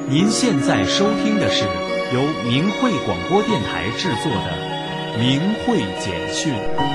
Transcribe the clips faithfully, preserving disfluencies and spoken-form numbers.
您现在收听的是由明慧广播电台制作的《明慧简讯》。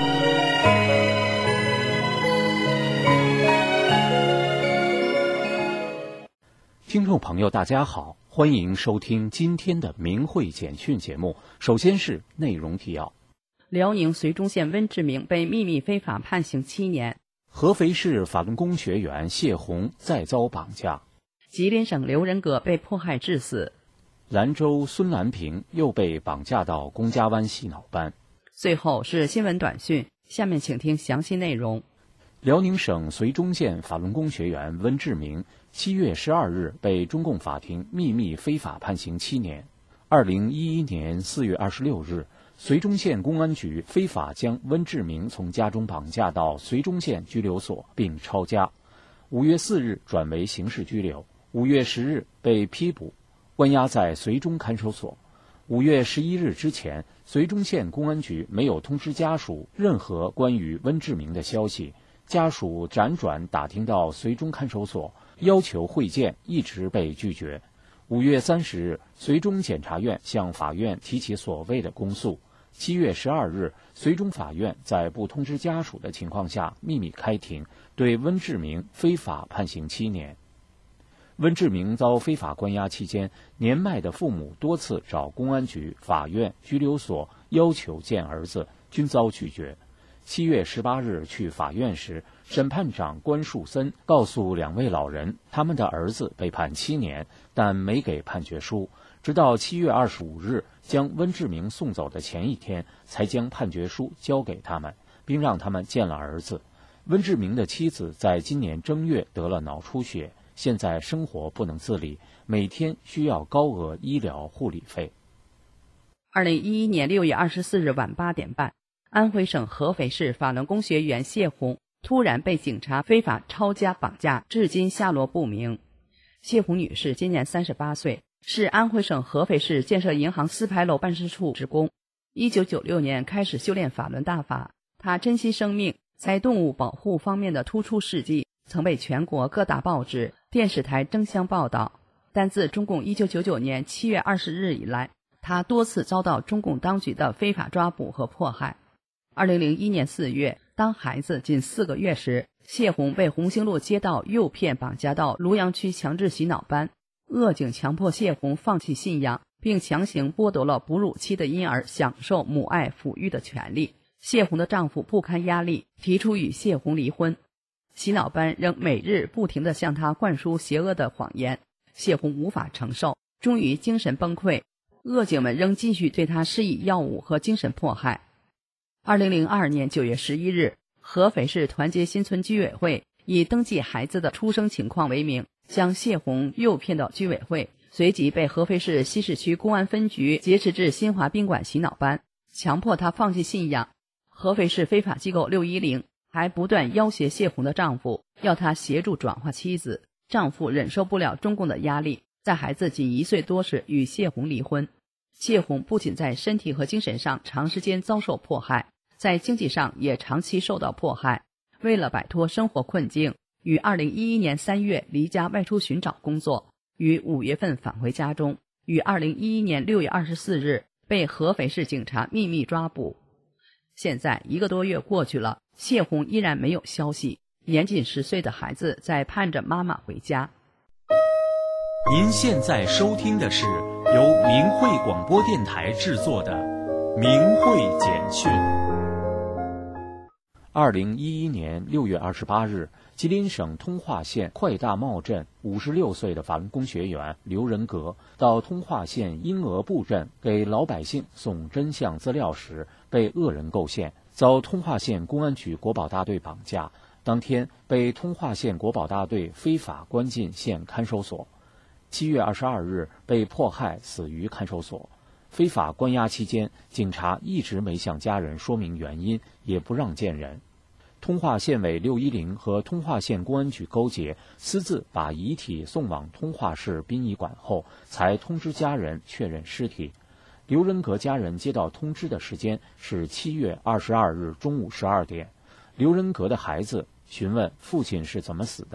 听众朋友，大家好，欢迎收听今天的《明慧简讯》节目。首先是内容提要： 辽宁绥中县温志明被秘密非法判刑七年； 合肥市法轮功学员谢红再遭绑架； 吉林省刘仁阁被迫害致死； 兰州孙兰平又被绑架到龚家湾洗脑班。 最后是新闻短讯，下面请听详细内容。 辽宁省绥中县法轮功学员温志明七月十二日被中共法庭秘密非法判刑七年。二零一一年四月二十六日，绥中县公安局非法将温志明从家中绑架到绥中县拘留所并抄家。五月四日转为刑事拘留，五月十日被批捕，关押在绥中看守所。五月十一日之前，绥中县公安局没有通知家属任何关于温志明的消息，家属辗转打听到绥中看守所，要求会见，一直被拒绝。五月三十日，绥中检察院向法院提起所谓的公诉。七月十二日，绥中法院在不通知家属的情况下秘密开庭，对温志明非法判刑七年。温志明遭非法关押期间，年迈的父母多次找公安局、法院、拘留所要求见儿子，均遭拒绝。七月十八日去法院时，审判长关树森告诉两位老人，他们的儿子被判七年，但没给判决书。直到七月二十五日将温志明送走的前一天，才将判决书交给他们，并让他们见了儿子。温志明的妻子在今年正月得了脑出血，现在生活不能自理，每天需要高额医疗护理费。 二零一一年六月二十四日晚八点半，安徽省合肥市法轮功学员谢红突然被警察非法抄家绑架，至今下落不明。谢红女士今年三十八岁，是安徽省合肥市建设银行四牌楼办事处职工。一九九六年开始修炼法轮大法，她珍惜生命，在动物保护方面的突出事迹曾被全国各大报纸、电视台争相报道。但自中共一九九九年七月二十日以来，她多次遭到中共当局的非法抓捕和迫害。二零零一年四月，当孩子仅四个月时，谢红被红星路街道诱骗绑架到庐阳区强制洗脑班，恶警强迫谢红放弃信仰，并强行剥夺了哺乳期的婴儿享受母爱抚育的权利。谢红的丈夫不堪压力，提出与谢红离婚。洗脑班仍每日不停地向她灌输邪恶的谎言，谢红无法承受，终于精神崩溃。恶警们仍继续对她施以药物和精神迫害。二零零二年九月十一日，合肥市团结新村居委会以登记孩子的出生情况为名，将谢红诱骗到居委会，随即被合肥市西市区公安分局劫持至新华宾馆洗脑班，强迫她放弃信仰。合肥市非法机构六一零还不断要挟谢红的丈夫，要她协助转化妻子。丈夫忍受不了中共的压力，在孩子仅一岁多时与谢红离婚。谢红不仅在身体和精神上长时间遭受迫害，在经济上也长期受到迫害。为了摆脱生活困境，于二零一一年三月离家外出寻找工作，于五月份返回家中，于二零一一年六月二十四日被合肥市警察秘密抓捕。现在一个多月过去了，谢红依然没有消息，年仅十岁的孩子在盼着妈妈回家。 您现在收听的是由明慧广播电台制作的《明慧简讯》。二零一一年六月二十八日，吉林省通化县快大茂镇五十六岁的法轮功学员刘仁阁到通化县阴鹅部镇给老百姓送真相资料时，被恶人构陷，遭通化县公安局国保大队绑架。当天被通化县国保大队非法关进县看守所。七月二十二日被迫害死于看守所。非法关押期间，警察一直没向家人说明原因，也不让见人。通化县委六一零和通化县公安局勾结，私自把遗体送往通化市殡仪馆后，才通知家人确认尸体。刘仁阁家人接到通知的时间是七月二十二日中午十二点。刘仁阁的孩子询问父亲是怎么死的，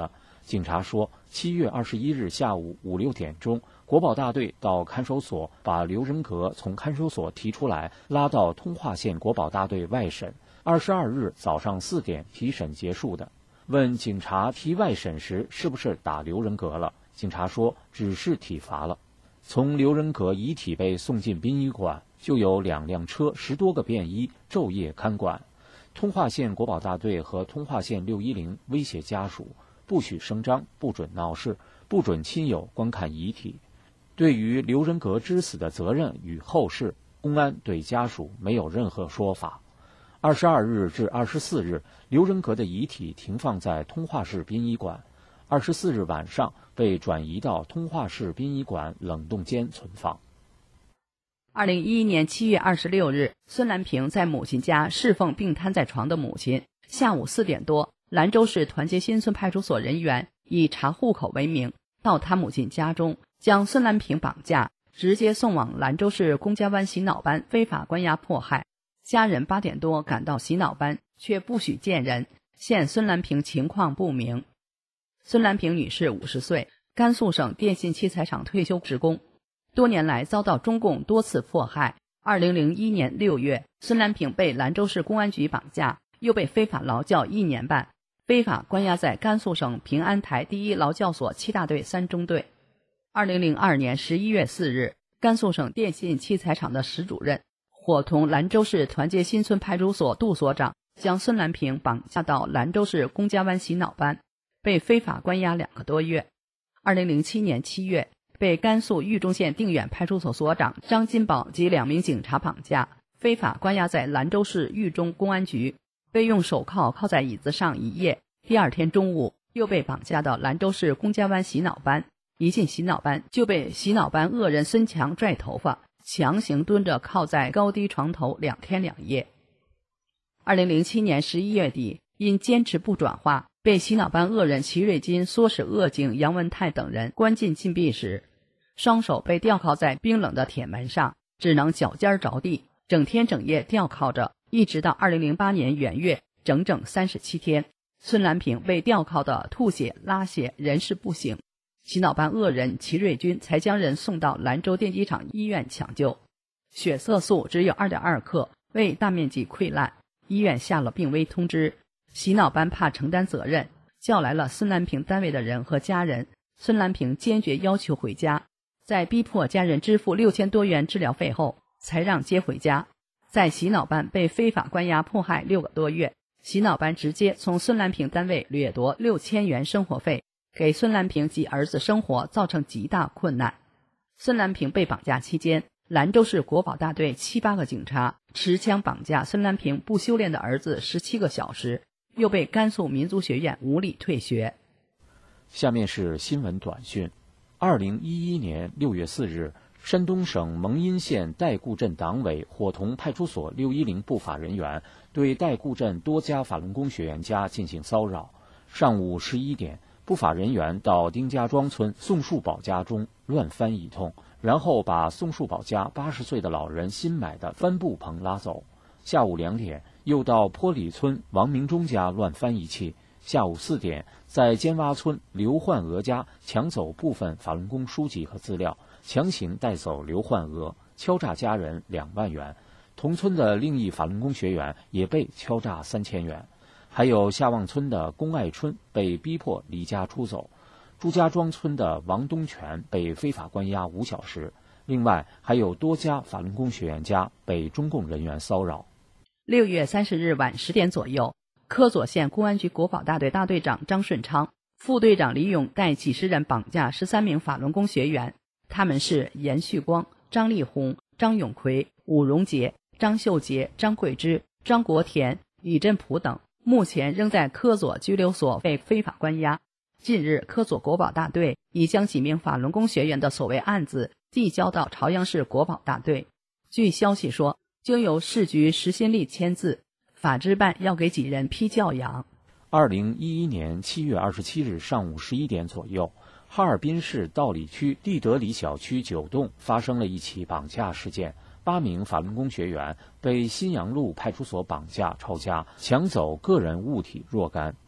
警察说，七月二十一日下午五六点钟，国保大队到看守所把刘仁格从看守所提出来，拉到通化县国保大队外审。二十二日早上四点提审结束的。问警察提外审时是不是打刘仁格了？警察说只是体罚了。从刘仁格遗体被送进殡仪馆，就有两辆车、十多个便衣昼夜看管。通化县国保大队和通化县六一零威胁家属，不许声张，不准闹事，不准亲友观看遗体。对于刘仁格之死的责任与后事，公安对家属没有任何说法。二十二日至二十四日，刘仁格的遗体停放在通化市殡仪馆。二十四日晚上被转移到通化市殡仪馆冷冻间存放。 二零一一年七月二十六日，孙兰平在母亲家侍奉病瘫在床的母亲。下午四点多，兰州市团结新村派出所人员以查户口为名，到他母亲家中，将孙兰平绑架，直接送往兰州市公家湾洗脑班非法关押迫害。家人八点多赶到洗脑班，却不许见人，现孙兰平情况不明。孙兰平女士五十岁，甘肃省电信器材厂退休职工，多年来遭到中共多次迫害。二零零一年六月，孙兰平被兰州市公安局绑架，又被非法劳教一年半，非法关押在甘肃省平安台第一劳教所七大队三中队。二零零二年十一月四日，甘肃省电信器材厂的石主任伙同兰州市团结新村派出所杜所长，将孙兰平绑架到兰州市公家湾洗脑班，被非法关押两个多月。二零零七年七月，被甘肃豫中县定远派出所所长张金宝及两名警察绑架，非法关押在兰州市豫中公安局，被用手铐铐在椅子上一夜。第二天中午，又被绑架到兰州市公家湾洗脑班，一进洗脑班就被洗脑班恶人孙强拽头发，强行蹲着靠在高低床头两天两夜。二零零七年十一月底，因坚持不转化，被洗脑班恶人齐瑞金唆使恶警杨文泰等人关进禁闭室，双手被吊靠在冰冷的铁门上，只能脚尖着地，整天整夜吊靠着，一直到二零零八年元月，整整三十七天。孙兰平被吊靠的吐血拉血，人事不省，洗脑班恶人齐瑞军才将人送到兰州电机厂医院抢救。血色素只有 二点二 克，胃大面积溃烂，医院下了病危通知。洗脑班怕承担责任，叫来了孙兰平单位的人和家人。孙兰平坚决要求回家，在逼迫家人支付六千多元治疗费后，才让接回家。在洗脑班被非法关押迫害六个多月，洗脑班直接从孙兰平单位掠夺六千元生活费，给孙兰平及儿子生活造成极大困难。孙兰平被绑架期间，兰州市国保大队七八个警察持枪绑架孙兰平不修炼的儿子十七个小时，又被甘肃民族学院无理退学。 下面是新闻短讯。二零一一年六月四日，山东省蒙阴县代固镇党委伙同派出所六一零不法人员对代固镇多家法轮功学员家进行骚扰。上午十一点，不法人员到丁家庄村宋树宝家中乱翻一通，然后把宋树宝家八十岁的老人新买的帆布棚拉走。下午两点，又到坡里村王明忠家乱翻一气。下午四点，在尖洼村刘焕娥家抢走部分法轮功书籍和资料，强行带走刘焕娥，敲诈家人两万元。同村的另一法轮功学员也被敲诈三千元。还有下望村的龚爱春被逼迫离家出走，朱家庄村的王东全被非法关押五小时。另外还有多家法轮功学员家被中共人员骚扰。 六月三十日晚十点左右，科左县公安局国保大队大队长张顺昌、副队长李勇带几十人绑架十三名法轮功学员，他们是严旭光、张立红、张永奎、武荣杰、张秀杰、张桂芝、张国田、李振普等，目前仍在科左拘留所被非法关押。近日，科左国保大队已将几名法轮功学员的所谓案子递交到朝阳市国保大队。据消息说，经由市局石新立签字，法制办要给几人批教养。 二零一一年七月二十七日上午十一点左右，哈尔滨市道里区地德里小区九栋发生了一起绑架事件，八名法轮功学员被新阳路派出所绑架抄家，抢走个人物体若干。